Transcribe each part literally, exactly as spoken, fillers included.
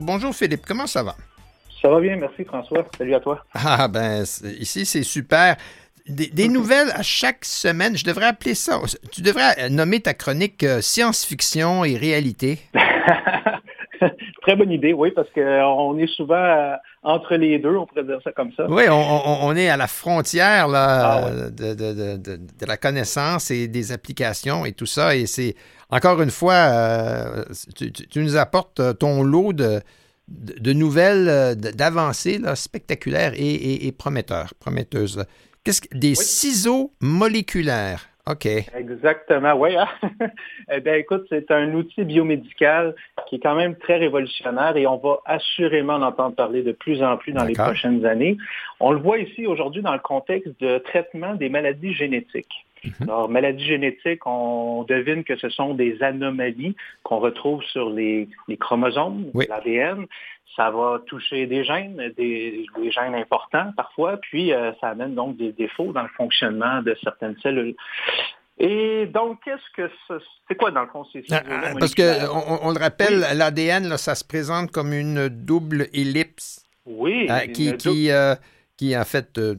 Bonjour Philippe, comment ça va? Ça va bien, merci François. Salut à toi. Ah ben, c'est- ici c'est super. Des, des nouvelles à chaque semaine, je devrais appeler ça. Tu devrais nommer ta chronique euh, science-fiction et réalité. Très bonne idée, oui, parce qu'on est souvent euh, entre les deux, on pourrait dire ça comme ça. Oui, on, on- on est à la frontière Ah ouais, là, de, de- de- de- de la connaissance et des applications et tout ça. Et c'est, encore une fois, euh, tu, tu- tu nous apportes euh, ton lot de, de, de nouvelles, euh, de- d'avancées là, spectaculaires et, et, et prometteurs, prometteuses. là. Qu'est-ce que, des oui, ciseaux moléculaires. OK. exactement, oui. Hein? Eh bien, écoute, c'est un outil biomédical qui est quand même très révolutionnaire et on va assurément en entendre parler de plus en plus dans les D'accord. prochaines années. On le voit ici aujourd'hui dans le contexte de traitement des maladies génétiques. Mhm. Alors, maladies génétiques, on devine que ce sont des anomalies qu'on retrouve sur les, les chromosomes, Oui. l'A D N. Ça va toucher des gènes, des, des gènes importants parfois, puis euh, ça amène donc des défauts dans le fonctionnement de certaines cellules. Et donc, qu'est-ce que ce- c'est quoi dans le fond ces Ah, ciseaux-là ah, Parce que moléculaires? on, on le rappelle, Oui, l'A D N, là, ça se présente comme une double ellipse oui, euh, qui, une dou- qui, euh, qui, en fait, euh,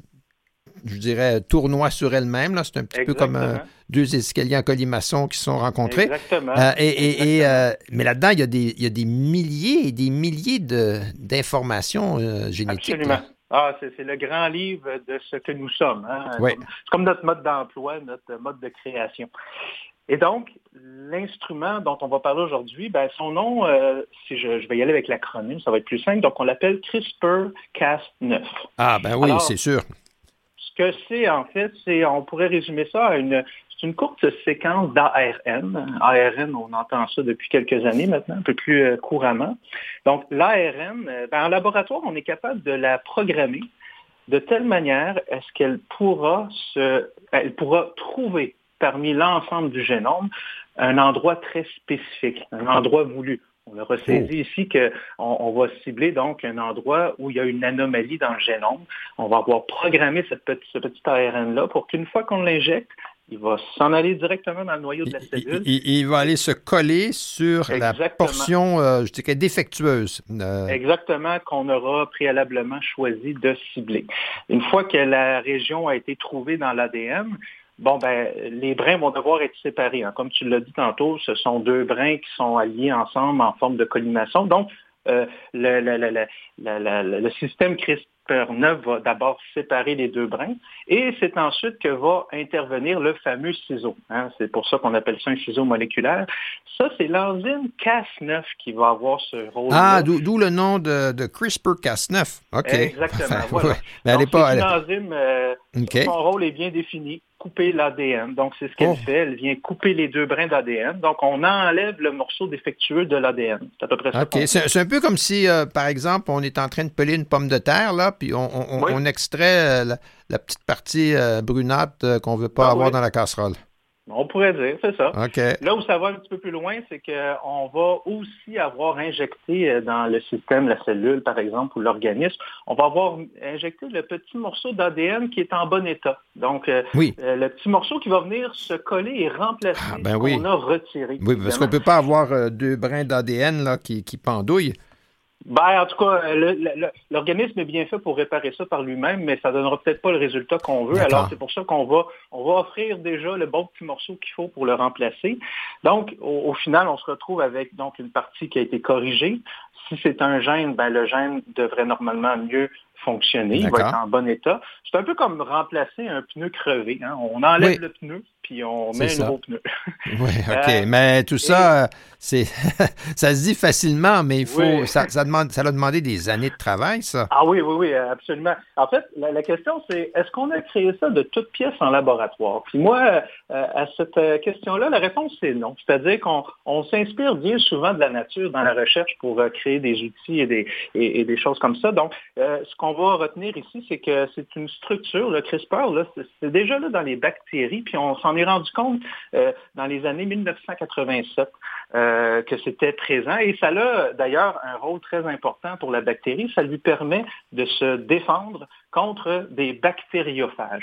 je dirais, tournoie sur elle-même. Là. C'est un petit peu comme euh, exactement, deux escaliers en colimaçon qui se sont rencontrés. exactement, Euh, et, et- et, exactement. euh, mais là-dedans, il y a des, il y a des milliers et des milliers de, d'informations euh, génétiques. Là. Absolument. Ah, c'est c'est le grand livre de ce que nous sommes. Hein? Oui. Comme- C'est comme notre mode d'emploi, notre mode de création. Et donc, l'instrument dont on va parler aujourd'hui, ben, son nom, euh, si je, je vais y aller avec l'acronyme, ça va être plus simple. Donc, on l'appelle CRISPR Cas neuf. Ah, ben oui, c'est Alors, sûr. ce que c'est, en fait, c'est, on pourrait résumer ça à une, c'est une courte séquence d'A R N. A R N, on entend ça depuis quelques années maintenant, un peu plus euh, couramment. Donc, l'A R N, euh, ben, en laboratoire, on est capable de la programmer de telle manière est-ce qu'elle pourra se, elle pourra trouver parmi l'ensemble du génome un endroit très spécifique, un endroit voulu. On a Oh. ressaisi ici qu'on on va cibler donc un endroit où il y a une anomalie dans le génome. On va avoir programmé cette petite, ce petit A R N-là pour qu'une fois qu'on l'injecte, il va s'en aller directement dans le noyau de Il, la il- cellule. il- il va aller se coller sur la Exactement. portion, euh, je dirais, défectueuse. Euh, Exactement, qu'on aura préalablement choisi de cibler. Une fois que la région a été trouvée dans l'A D N, bon, ben, les brins vont devoir être séparés. Hein. Comme tu l'as dit tantôt, ce sont deux brins qui sont alliés ensemble en forme de colimaçon. Donc, euh, le, le, le, le, le, le, le système CRISPR neuf va d'abord séparer les deux brins et c'est ensuite que va intervenir le fameux ciseau. Hein. C'est pour ça qu'on appelle ça un ciseau moléculaire. Ça, c'est l'enzyme Cas neuf qui va avoir ce Ah, rôle-là. d'où, d'où le nom de, de CRISPR Cas neuf. OK. Exactement, Enfin, ouais. voilà. Mais elle est Donc, c'est pas. une elle- enzyme, euh, OK. son rôle est bien défini, couper l'A D N. Donc, c'est ce qu'elle Oh, fait. Elle vient couper les deux brins d'A D N. Donc, on enlève le morceau défectueux de l'A D N. C'est à peu près ça OK. qu'on fait. C'est, c'est un peu comme si, euh, par exemple, on est en train de peler une pomme de terre, là, puis on, on- Oui, on extrait euh, la, la petite partie euh, brunâtre euh, qu'on veut pas ben avoir oui, dans la casserole. on pourrait dire, c'est ça. OK. Là où ça va un petit peu plus loin, c'est qu'on va aussi avoir injecté euh, dans le système, la cellule par exemple, ou l'organisme, on va avoir injecté le petit morceau d'A D N qui est en bon état. Donc, euh, Oui. euh, le petit morceau qui va venir se coller et Ah, remplacer ce ben qu'on oui. a retiré, Oui, parce qu'on évidemment. peut pas avoir euh, deux brins d'A D N là, qui, qui pendouillent. Ben, en tout cas, le- le- l'organisme est bien fait pour réparer ça par lui-même, mais ça ne donnera peut-être pas le résultat qu'on veut. Alors, D'accord. c'est pour ça qu'on va, on va offrir déjà le bon petit morceau qu'il faut pour le remplacer. Donc, au, au final, on se retrouve avec donc une partie qui a été corrigée. Si c'est un gène, ben, le gène devrait normalement mieux fonctionner, il va être D'accord. en bon état. C'est un peu comme remplacer un pneu crevé. Hein. On enlève Oui, le pneu, puis on c'est met un ça. nouveau pneu. Oui, OK. Euh, Mais tout et ça, euh, c'est ça se dit facilement, mais il faut oui. ça, ça demande ça a demandé des années de travail, ça. Ah oui, oui, oui, absolument. En fait, la, la question, c'est est-ce qu'on a créé ça de toutes pièces en laboratoire? Puis moi, euh, à cette euh, question-là, la réponse, c'est non. C'est-à-dire qu'on on s'inspire bien souvent de la nature dans la recherche pour euh, créer des outils et des, et, et des choses comme ça. Donc, euh, ce qu'on va retenir ici, c'est que c'est une structure, le CRISPR, là, c'est, c'est déjà là dans les bactéries, puis on s'en est rendu compte euh, dans les années mille neuf cent quatre-vingt-sept euh, que c'était présent. Et ça a d'ailleurs un rôle très important pour la bactérie. Ça lui permet de se défendre contre des bactériophages.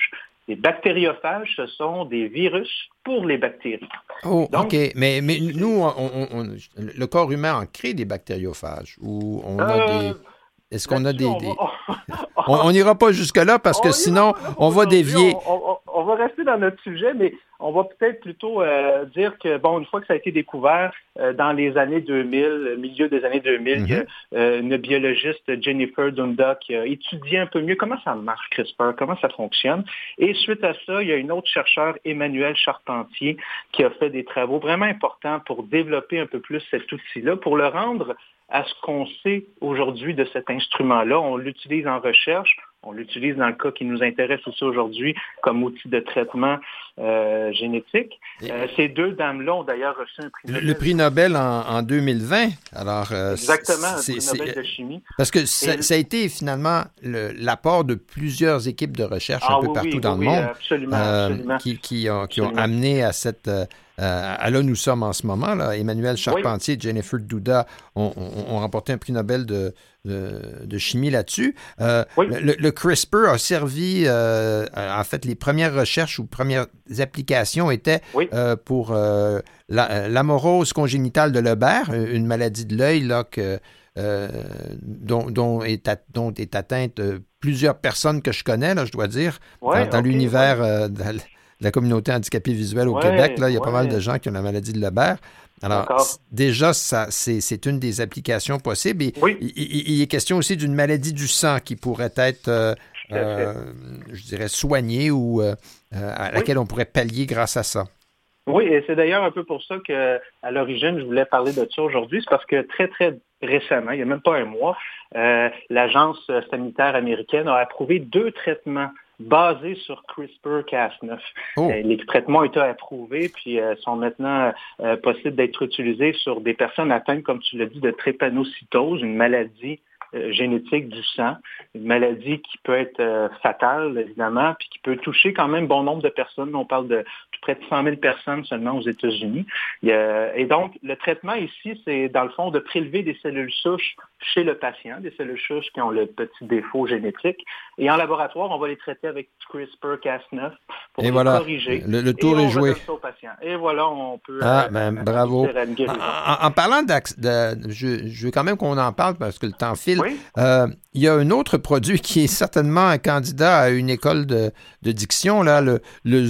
Les bactériophages, ce sont des virus pour les bactéries. Oh, Donc, OK. Mais, mais nous, on, on, on, le corps humain en crée des bactériophages ou on a euh, des... Est-ce qu'on a des... On des... va... on n'ira pas jusque-là parce que sinon, on va dévier. On, on, on va rester dans notre sujet, mais on va peut-être plutôt euh, dire que, bon, une fois que ça a été découvert euh, dans les années deux mille, milieu des années deux mille, mm-hmm. il y a euh, une biologiste, Jennifer Doudna, qui a étudié un peu mieux comment ça marche, CRISPR, comment ça fonctionne. Et suite à ça, il y a une autre chercheure, Emmanuelle Charpentier, qui a fait des travaux vraiment importants pour développer un peu plus cet outil-là, pour le rendre à ce qu'on sait aujourd'hui de cet instrument-là. On l'utilise en recherche, on l'utilise dans le cas qui nous intéresse ici aujourd'hui comme outil de traitement euh, génétique. Euh, ces deux dames-là ont d'ailleurs reçu un prix Nobel. Le prix Nobel en, en deux mille vingt. Alors, euh, Exactement, le prix Nobel de chimie. Parce que ça, Et... ça a été finalement le, l'apport de plusieurs équipes de recherche ah, un peu oui, partout oui, dans oui, le monde absolument, euh, absolument. Qui, qui, ont, qui absolument. ont amené à cette... Euh, Euh, à là, nous sommes en ce moment. Là. Emmanuelle Charpentier et oui. Jennifer Doudna ont, ont, ont remporté un prix Nobel de, de, de chimie là-dessus. Euh, oui. le, le CRISPR a servi, euh, en fait, les premières recherches ou premières applications étaient oui. euh, pour euh, la, l'amorose congénitale de Leber, une maladie de l'œil là, que, euh, dont, dont, est, dont est atteinte plusieurs personnes que je connais, là, je dois dire, oui, dans, dans okay, l'univers... Ouais. Euh, dans, la communauté handicapée visuelle au ouais, Québec, là, il y a ouais. pas mal de gens qui ont la maladie de Leber. Alors, déjà, ça, c'est, c'est une des applications possibles. Et oui. il, il, il est question aussi d'une maladie du sang qui pourrait être, euh, euh, je dirais, soignée ou euh, à laquelle oui. on pourrait pallier grâce à ça. Oui, et c'est d'ailleurs un peu pour ça qu'à l'origine, je voulais parler de ça aujourd'hui. C'est parce que très, très récemment, il n'y a même pas un mois, euh, l'Agence sanitaire américaine a approuvé deux traitements basés sur CRISPR Cas neuf. Oh. Euh, les traitements ont été approuvés puis euh, sont maintenant euh, possibles d'être utilisés sur des personnes atteintes, comme tu l'as dit, de drépanocytose, une maladie euh, génétique du sang, une maladie qui peut être euh, fatale, évidemment, puis qui peut toucher quand même bon nombre de personnes. On parle de tout près de cent mille personnes seulement aux États-Unis. Il y a, et donc, le traitement ici, c'est dans le fond de prélever des cellules souches chez le patient, des cellules souches qui ont le petit défaut génétique. Et en laboratoire, on va les traiter avec CRISPR Cas neuf pour et les voilà, corriger. Le, le tour et est joué. Au patient. Et voilà, on peut... Ah, euh, ben, bravo. En, en parlant de... Je, je veux quand même qu'on en parle parce que le temps file. Oui. Euh, il y a un autre produit qui est certainement un candidat à une école de, de diction, là, le, le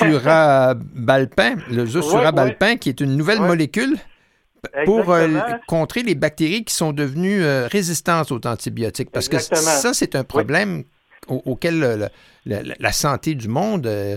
zosurabalpin, le zosurabalpin, oui, oui. qui est une nouvelle oui. molécule pour euh, contrer les bactéries qui sont devenues euh, résistantes aux antibiotiques. Parce Exactement. que ça, c'est un problème oui. au, auquel le, le, la santé du monde, euh,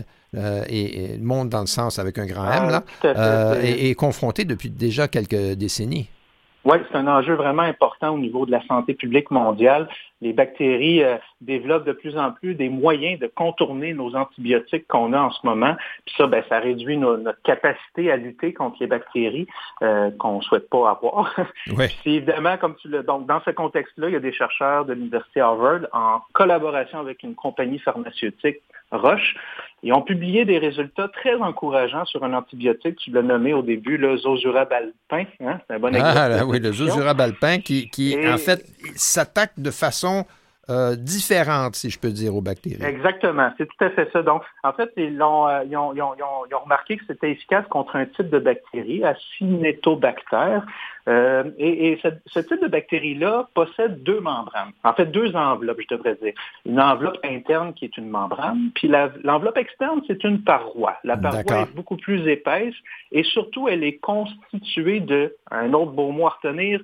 et, et le monde dans le sens avec un grand M, là, ah, euh, est, est confronté depuis déjà quelques décennies. Oui, c'est un enjeu vraiment important au niveau de la santé publique mondiale. Les bactéries euh, développent de plus en plus des moyens de contourner nos antibiotiques qu'on a en ce moment. Puis ça, ben, ça réduit nos, notre capacité à lutter contre les bactéries euh, qu'on ne souhaite pas avoir. Oui. Puis évidemment, comme tu le, donc dans ce contexte-là, il y a des chercheurs de l'Université Harvard, en collaboration avec une compagnie pharmaceutique, Roche, ils ont publié des résultats très encourageants sur un antibiotique, tu l'as nommé au début, le zosurabalpin. Hein? C'est un bon exemple. Ah, là, oui, le zosurabalpin qui, qui Et... en fait, s'attaque de façon euh, différente, si je peux dire, aux bactéries. Exactement, c'est tout à fait ça. Donc, en fait, ils ont, euh, ils ont, ils ont, ils ont, ils ont remarqué que c'était efficace contre un type de bactérie, Acinetobacter. Euh, et et ce, ce type de bactérie-là possède deux membranes. En fait, deux enveloppes, je devrais dire. Une enveloppe interne qui est une membrane, puis la, l'enveloppe externe, c'est une paroi. La paroi D'accord. est beaucoup plus épaisse et surtout, elle est constituée de, un autre beau mot à retenir,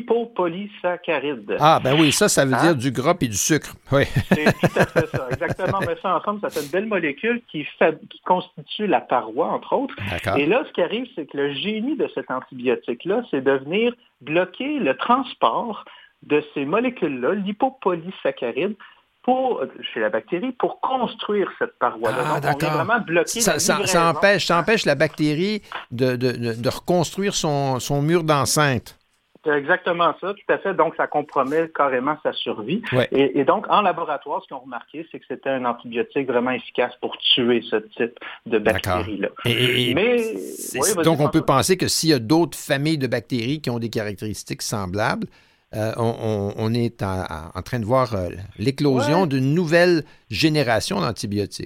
lipopolysaccharides. Ah, ben oui, ça, ça veut hein? dire du gras et du sucre. Oui. C'est tout à fait ça, exactement. Mais ça, ensemble, ça fait une belle molécule qui, fait, qui constitue la paroi, entre autres. D'accord. Et là, ce qui arrive, c'est que le génie de cet antibiotique-là, c'est de venir bloquer le transport de ces molécules-là, lipopolysaccharides, pour, chez la bactérie, pour construire cette paroi-là. Ah, Donc, d'accord. on vient vraiment bloquer ça, la ça, ça, empêche, ça empêche la bactérie de, de, de, de reconstruire son, son mur d'enceinte. C'est exactement ça, tout à fait. Donc, ça compromet carrément sa survie. Ouais. Et, et donc, en laboratoire, ce qu'ils ont remarqué, c'est que c'était un antibiotique vraiment efficace pour tuer ce type de bactéries-là. Et, et, Mais, oui, donc, on peut penser que s'il y a d'autres familles de bactéries qui ont des caractéristiques semblables, euh, on, on, on est en, en train de voir euh, l'éclosion ouais. d'une nouvelle génération d'antibiotiques.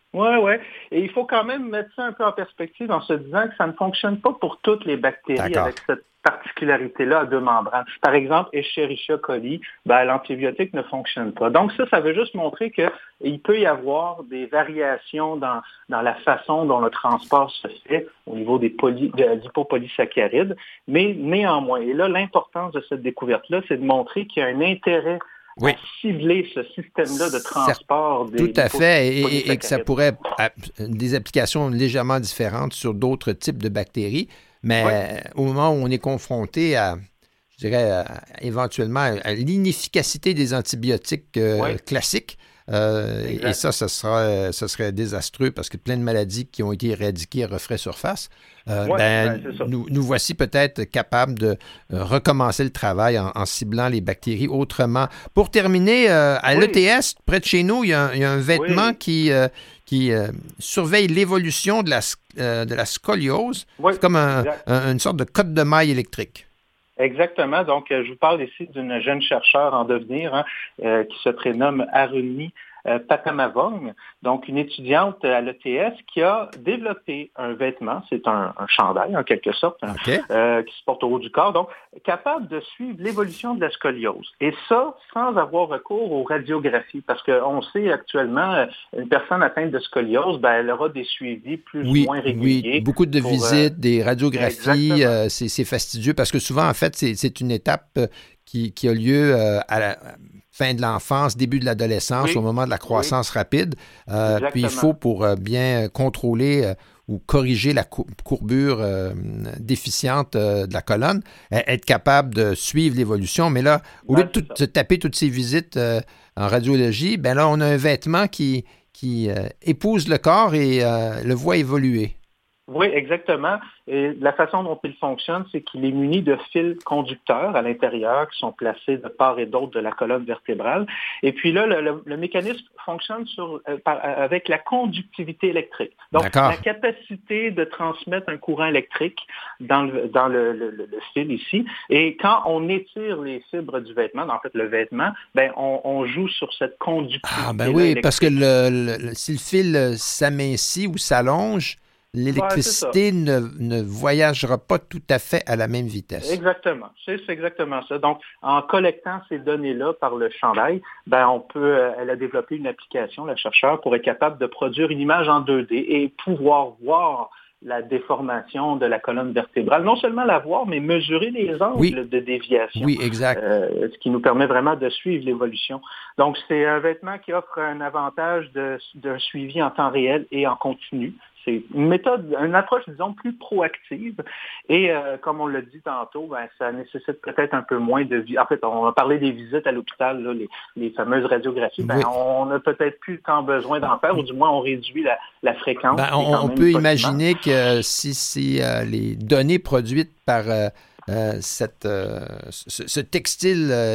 Oui, oui. Et il faut quand même mettre ça un peu en perspective en se disant que ça ne fonctionne pas pour toutes les bactéries D'accord. avec cette particularité-là à deux membranes. Par exemple, Escherichia coli, ben, l'antibiotique ne fonctionne pas. Donc ça, ça veut juste montrer qu'il peut y avoir des variations dans, dans la façon dont le transport se fait au niveau des poly, de l'hypopolysaccharides, mais néanmoins, et là, l'importance de cette découverte-là, c'est de montrer qu'il y a un intérêt Oui. à cibler ce système-là de transport des Tout à fait, et, polysaccharides. et que ça pourrait avoir des applications légèrement différentes sur d'autres types de bactéries, mais oui. Au moment où on est confronté à, je dirais, à, éventuellement à l'inefficacité des antibiotiques euh, oui. classiques, euh, et ça, ça, sera, ça serait désastreux parce que plein de maladies qui ont été éradiquées referaient surface. Euh, ouais, ben, ben, nous, nous voici peut-être capables de euh, recommencer le travail en, en ciblant les bactéries autrement. Pour terminer, euh, à oui. l'E T S, près de chez nous, il y a, il y a un vêtement oui. qui, euh, qui euh, surveille l'évolution de la, euh, de la scoliose. Oui, c'est comme un, un, une sorte de cotte de maille électrique. Exactement. Donc, je vous parle ici d'une jeune chercheure en devenir hein, euh, qui se prénomme Aruni euh, Patamavong, donc une étudiante à l'E T S qui a développé un vêtement, c'est un, un chandail en quelque sorte, okay. hein, euh, qui se porte au haut du corps, donc capable de suivre l'évolution de la scoliose. Et ça, sans avoir recours aux radiographies, parce qu'on sait actuellement, une personne atteinte de scoliose, ben, elle aura des suivis plus oui, ou moins réguliers. Oui, beaucoup de pour, visites, euh, des radiographies, euh, c'est, c'est fastidieux parce que souvent, en fait, c'est, c'est une étape qui, qui a lieu euh, à la fin de l'enfance, début de l'adolescence, oui. au moment de la croissance oui. rapide. Euh, puis il faut, pour euh, bien contrôler euh, ou corriger la courbure euh, déficiente euh, de la colonne, être capable de suivre l'évolution. Mais là, au ben, lieu de tout, se taper toutes ces visites euh, en radiologie, ben là, on a un vêtement qui, qui euh, épouse le corps et euh, le voit évoluer. Oui, exactement. Et la façon dont il fonctionne, c'est qu'il est muni de fils conducteurs à l'intérieur qui sont placés de part et d'autre de la colonne vertébrale. Et puis là, le, le, le mécanisme fonctionne sur, euh, par, avec la conductivité électrique. Donc, D'accord. la capacité de transmettre un courant électrique dans le, dans le, le, le fil ici. Et quand on étire les fibres du vêtement, en fait le vêtement, ben on, on joue sur cette conductivité. Ah ben oui, électrique. Parce que le, le, si le fil s'amincit ou s'allonge, l'électricité ouais, ne, ne voyagera pas tout à fait à la même vitesse. Exactement. C'est, c'est exactement ça. Donc, en collectant ces données-là par le chandail, ben, on peut, euh, elle a développé une application, la chercheur, pour être capable de produire une image en deux D et pouvoir voir la déformation de la colonne vertébrale. Non seulement la voir, mais mesurer les angles oui. de déviation. Oui, exact. Euh, ce qui nous permet vraiment de suivre l'évolution. Donc, c'est un vêtement qui offre un avantage de, d'un suivi en temps réel et en continu. C'est une méthode, une approche, disons, plus proactive. Et euh, comme on l'a dit tantôt, ben, ça nécessite peut-être un peu moins de... En fait, on a parlé des visites à l'hôpital, là, les, les fameuses radiographies. Ben, oui. On n'a peut-être plus tant besoin d'en faire, ou du moins on réduit la, la fréquence. Ben, on on peut imaginer que si, si euh, les données produites par euh, euh, cette, euh, ce, ce textile euh,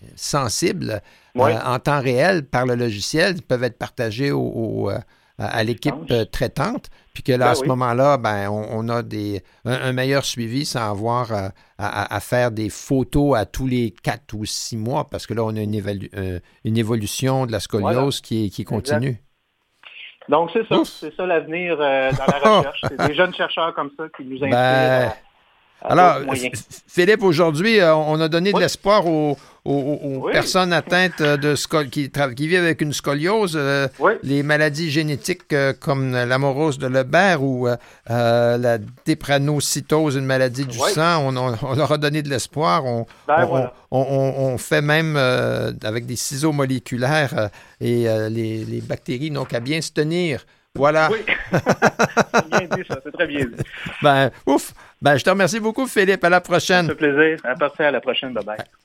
sensible oui. euh, en temps réel par le logiciel peuvent être partagées au... au euh, à l'équipe traitante, puis que là, ben à ce oui. moment-là, ben, on, on a des, un, un meilleur suivi sans avoir à, à, à faire des photos à tous les quatre ou six mois, parce que là, on a une, évalu- euh, une évolution de la scoliose voilà. qui, est, qui continue. Exact. Donc, c'est ça. Ouf. C'est ça l'avenir euh, dans la recherche. C'est des jeunes chercheurs comme ça qui nous inspirent ben... à, à Alors, Philippe, aujourd'hui, on a donné oui. de l'espoir aux, aux, aux oui. personnes atteintes de scol- qui, tra- qui vivent avec une scoliose, euh, oui. les maladies génétiques euh, comme l'amorose de Lebert ou euh, la drépanocytose, une maladie du oui. sang, on, on, on leur a donné de l'espoir. On, ben, on, voilà. on, on, on fait même euh, avec des ciseaux moléculaires euh, et euh, les, les bactéries n'ont qu'à bien se tenir. Voilà. Oui, c'est bien dit ça, c'est très bien dit. Ben, ouf! Ben, je te remercie beaucoup, Philippe. À la prochaine. Ça fait plaisir. À partir à la prochaine. Bye-bye.